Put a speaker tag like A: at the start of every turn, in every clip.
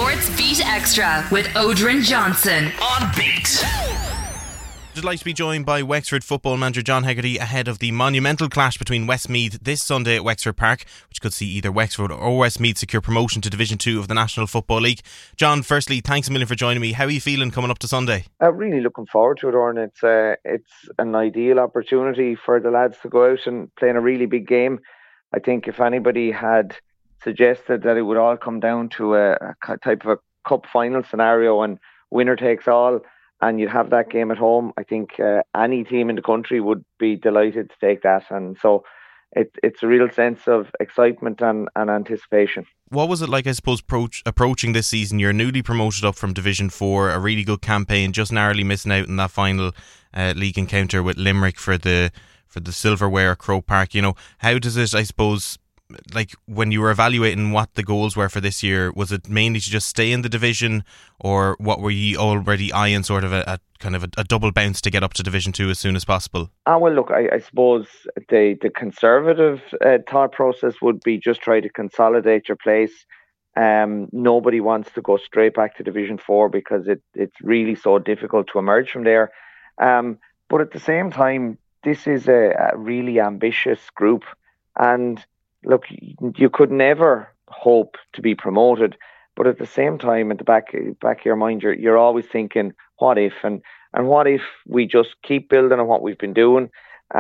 A: Sports Beat Extra with Odrin Johnson
B: on Beat.
C: Delighted to be joined by Wexford football manager John Hegarty ahead of the monumental clash between Westmeath this Sunday at Wexford Park, which could see either Wexford or Westmeath secure promotion to Division 2 of the National Football League. John, firstly, thanks a million for joining me. How are you feeling coming up to Sunday?
D: Really looking forward to it, Oran. It's an ideal opportunity for the lads to go out and play in a really big game. I think if anybody had suggested that it would all come down to a type of a cup final scenario and winner takes all, and you'd have that game at home, I think any team in the country would be delighted to take that. And so it's a real sense of excitement and anticipation.
C: What was it like, I suppose, approaching this season? You're newly promoted up from Division 4, a really good campaign, just narrowly missing out in that final league encounter with Limerick for the silverware at Croke Park. You know, how does it, I suppose, like when you were evaluating what the goals were for this year, was it mainly to just stay in the division, or what were you already eyeing sort of a kind of a double bounce to get up to Division 2 as soon as possible?
D: Well, look, I suppose the conservative thought process would be just try to consolidate your place. Nobody wants to go straight back to Division 4 because it's really so difficult to emerge from there. But at the same time, this is a really ambitious group, and look, you could never hope to be promoted, but at the same time, at the back of your mind, you're always thinking, what if? And what if we just keep building on what we've been doing?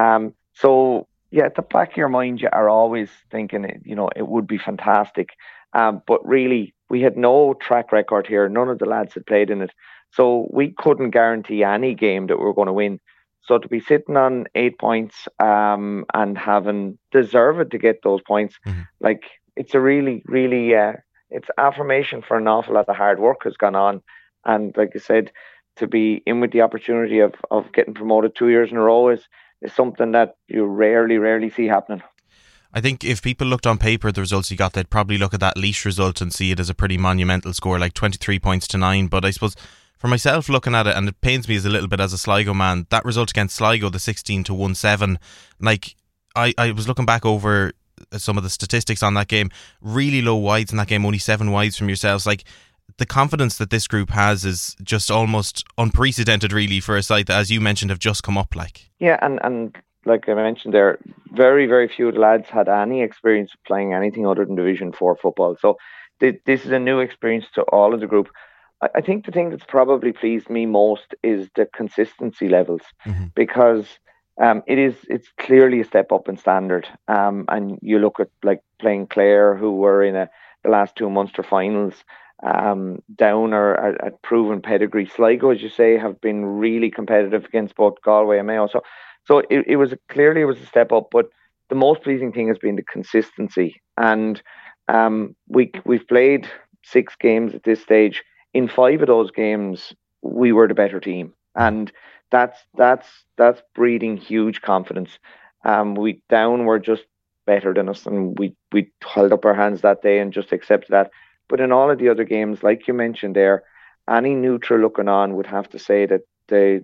D: So yeah, at the back of your mind, you are always thinking, you know, it would be fantastic. But really, we had no track record here. None of the lads had played in it, so we couldn't guarantee any game that we were going to win. So to be sitting on 8 points and having deserved to get those points, like it's a really, really, it's affirmation for an awful lot of hard work has gone on. And like I said, to be in with the opportunity of getting promoted 2 years in a row is something that you rarely see happening.
C: I think if people looked on paper at the results you got, they'd probably look at that Laois result and see it as a pretty monumental score, like 23 points to 9. But I suppose for myself looking at it, and it pains me as a little bit as a Sligo man, that result against Sligo, the 16-1-7, like I was looking back over some of the statistics on that game, really low wides in that game, only 7 wides from yourselves. Like, the confidence that this group has is just almost unprecedented really for a side that, as you mentioned, have just come up. Like,
D: yeah, and like I mentioned there, very few of the lads had any experience of playing anything other than Division 4 football, so this is a new experience to all of the group. I think the thing that's probably pleased me most is the consistency levels, because it's clearly a step up in standard. And you look at like playing Clare, who were in the last 2 Munster finals, down or at proven pedigree. Sligo, as you say, have been really competitive against both Galway and Mayo. So it was clearly a step up. But the most pleasing thing has been the consistency. And we've played 6 games at this stage. In 5 of those games, we were the better team, and that's breeding huge confidence. Down were just better than us, and we held up our hands that day and just accepted that. But in all of the other games, like you mentioned there, any neutral looking on would have to say that the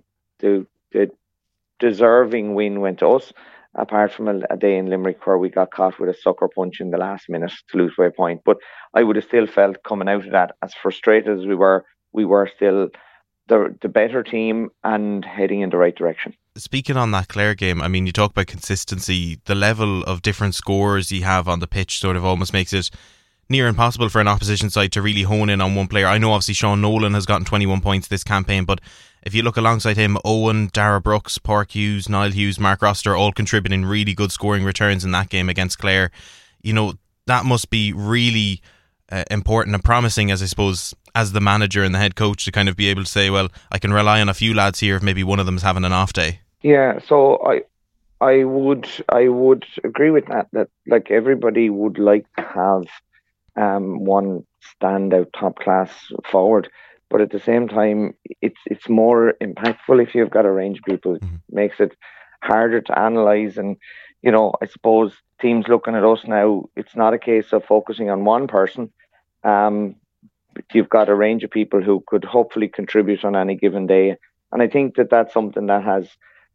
D: deserving win went to us, apart from a day in Limerick where we got caught with a sucker punch in the last minute to lose by a point. But I would have still felt, coming out of that, as frustrated as we were still the better team and heading in the right direction.
C: Speaking on that Clare game, I mean, you talk about consistency. The level of different scores you have on the pitch sort of almost makes it near impossible for an opposition side to really hone in on one player. I know obviously Sean Nolan has gotten 21 points this campaign, but if you look alongside him, Owen, Dara Brooks, Park Hughes, Niall Hughes, Mark Roster, all contributing really good scoring returns in that game against Clare. You know, that must be really important and promising, as I suppose, as the manager and the head coach, to kind of be able to say, well, I can rely on a few lads here if maybe one of them is having an off day.
D: Yeah, so I would agree with that like everybody would like to have one standout top class forward, but at the same time it's more impactful if you've got a range of people. It makes it harder to analyse, and you know, I suppose teams looking at us now, it's not a case of focusing on one person. You've got a range of people who could hopefully contribute on any given day, and I think that's something that has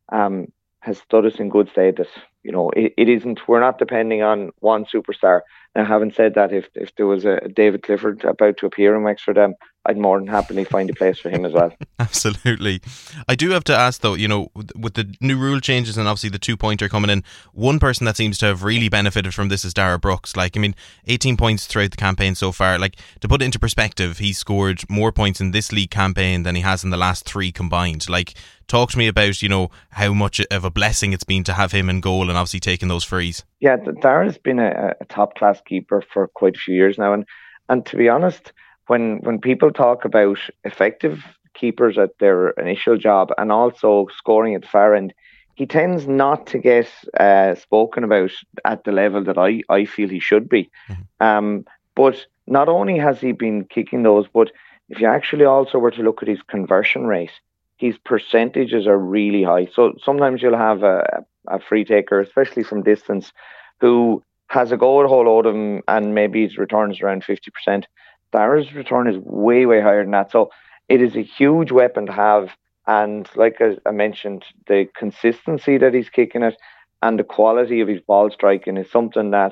D: stood us in good stead. That, you know, it isn't, we're not depending on one superstar. Now, having said that, if there was a David Clifford about to appear in Wexford, I'd more than happily find a place for him as well.
C: Absolutely. I do have to ask though, with the new rule changes and obviously the 2-pointer coming in, one person that seems to have really benefited from this is Dara Brooks. 18 points throughout the campaign so far. To put it into perspective, he scored more points in this league campaign than he has in the last 3 combined. Talk to me about, how much of a blessing it's been to have him in goal and obviously taking those frees.
D: Yeah, Dara's been a top class keeper for quite a few years now, and to be honest, when people talk about effective keepers at their initial job and also scoring at the far end, he tends not to get spoken about at the level that I feel he should be. Mm-hmm. But not only has he been kicking those, but if you actually also were to look at his conversion rate, his percentages are really high. So sometimes you'll have a free taker, especially from distance, who has a goal at hold of him and maybe his return is around 50%. Dara's return is way, way higher than that. So it is a huge weapon to have. And like I mentioned, the consistency that he's kicking it and the quality of his ball striking is something that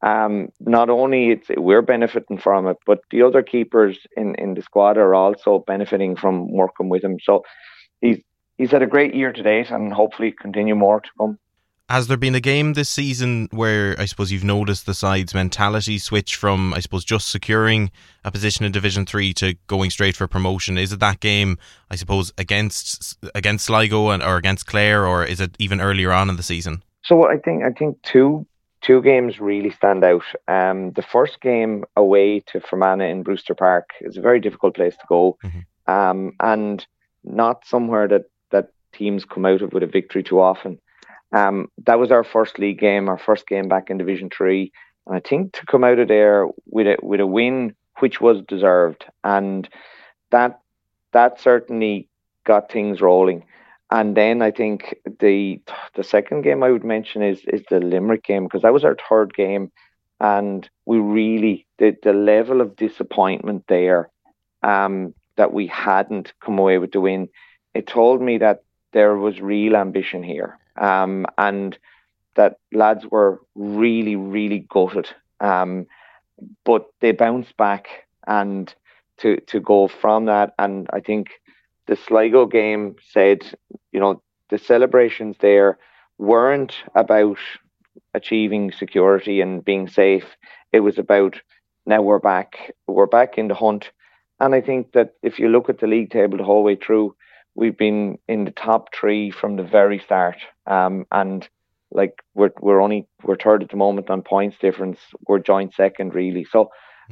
D: not only we're benefiting from it, but the other keepers in the squad are also benefiting from working with him. So he's had a great year to date and hopefully continue more to come.
C: Has there been a game this season where I suppose you've noticed the side's mentality switch from, I suppose, just securing a position in Division 3 to going straight for promotion? Is it that game, I suppose, against Sligo or against Clare, or is it even earlier on in the season?
D: So I think two games really stand out. The first game away to Fermanagh in Brewster Park is a very difficult place to go, and not somewhere that teams come out of with a victory too often. That was our first league game, our first game back in Division 3. And I think to come out of there with a win, which was deserved, and that certainly got things rolling. And then I think the second game I would mention is the Limerick game, because that was our third game, and we really the level of disappointment there, that we hadn't come away with the win. It told me that there was real ambition here. And that lads were really, really gutted. But they bounced back and to go from that. And I think the Sligo game said, the celebrations there weren't about achieving security and being safe. It was about, now we're back in the hunt. And I think that if you look at the league table the whole way through, we've been in the top 3 from the very start, and we're third at the moment on points difference. We're joint second, really. So,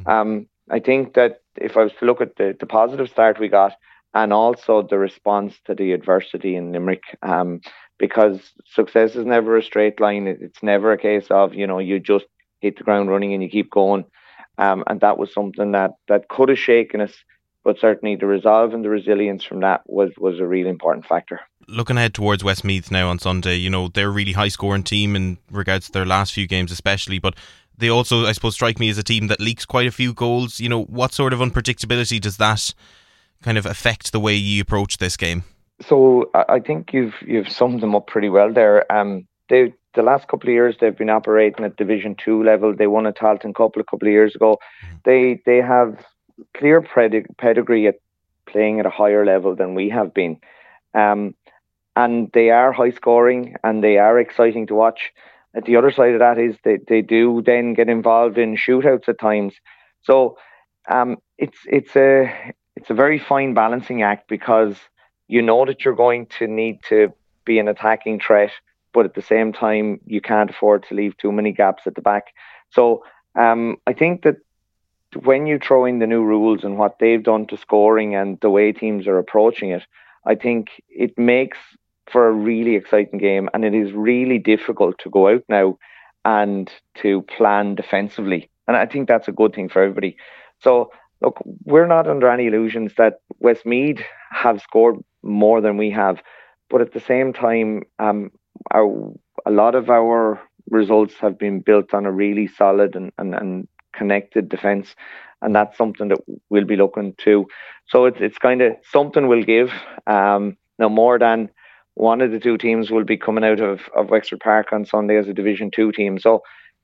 D: I think that if I was to look at the positive start we got, and also the response to the adversity in Limerick, because success is never a straight line. It's never a case of you just hit the ground running and you keep going, and that was something that could have shaken us. But certainly the resolve and the resilience from that was a really important factor.
C: Looking ahead towards Westmeath now on Sunday, they're a really high-scoring team in regards to their last few games especially, but they also, I suppose, strike me as a team that leaks quite a few goals. What sort of unpredictability does that kind of affect the way you approach this game?
D: So I think you've summed them up pretty well there. The last couple of years they've been operating at Division 2 level. They won a Tailteann Cup a couple of years ago. They have clear pedigree at playing at a higher level than we have been, and they are high scoring and they are exciting to watch. At the other side of that is they do then get involved in shootouts at times. So it's a very fine balancing act, because that you're going to need to be an attacking threat, but at the same time you can't afford to leave too many gaps at the back. So I think that when you throw in the new rules and what they've done to scoring and the way teams are approaching it, I think it makes for a really exciting game, and it is really difficult to go out now and to plan defensively. And I think that's a good thing for everybody. So, look, we're not under any illusions that Westmeath have scored more than we have. But at the same time, a lot of our results have been built on a really solid and connected defence, and that's something that we'll be looking to. So it's kind of something we'll give. Now, more than one of the two teams will be coming out of Wexford Park on Sunday as a Division 2 team. So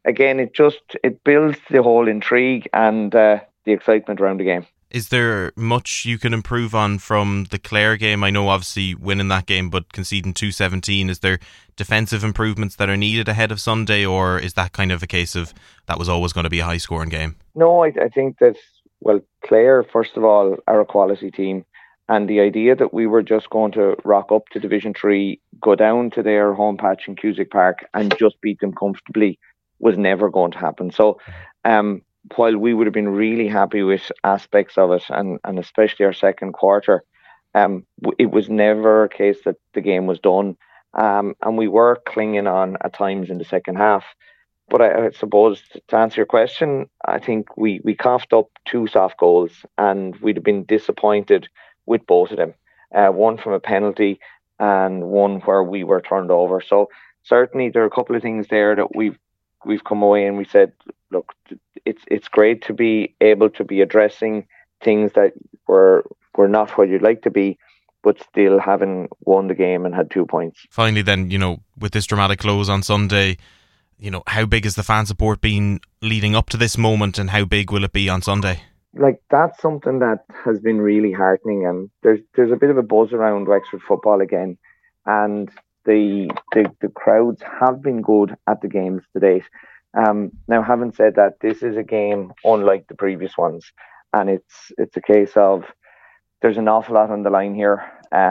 D: again, it builds the whole intrigue and the excitement around the game.
C: Is there much you can improve on from the Clare game? I know obviously winning that game, but conceding 2-17. Is there defensive improvements that are needed ahead of Sunday, or is that kind of a case of that was always going to be a high-scoring game?
D: No, I think that, well, Clare, first of all, are a quality team. And the idea that we were just going to rock up to Division 3, go down to their home patch in Cusack Park and just beat them comfortably was never going to happen. So, while we would have been really happy with aspects of it, and especially our second quarter, it was never a case that the game was done. And we were clinging on at times in the second half. But I suppose, to answer your question, I think we coughed up 2 soft goals, and we'd have been disappointed with both of them. One from a penalty and one where we were turned over. So certainly there are a couple of things there that we've come away and we said, look, it's great to be able to be addressing things that were not what you'd like to be, but still having won the game and had 2 points.
C: Finally then, with this dramatic close on Sunday, how big has the fan support been leading up to this moment, and how big will it be on Sunday?
D: That's something that has been really heartening, and there's a bit of a buzz around Wexford football again, and the crowds have been good at the games to date. Now, having said that, this is a game unlike the previous ones, and it's a case of there's an awful lot on the line here.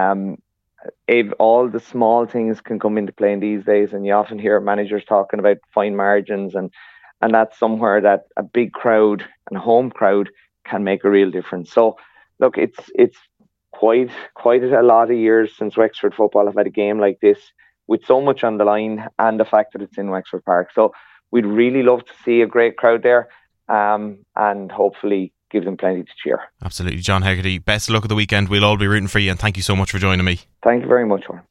D: If all the small things can come into play in these days, and you often hear managers talking about fine margins, and that's somewhere that a big crowd and a home crowd can make a real difference. So, look, it's quite a lot of years since Wexford football have had a game like this with so much on the line, and the fact that it's in Wexford Park. So we'd really love to see a great crowd there, and hopefully give them plenty to cheer.
C: Absolutely. John Hegarty, best of luck at the weekend. We'll all be rooting for you, and thank you so much for joining me.
D: Thank you very much, Warren.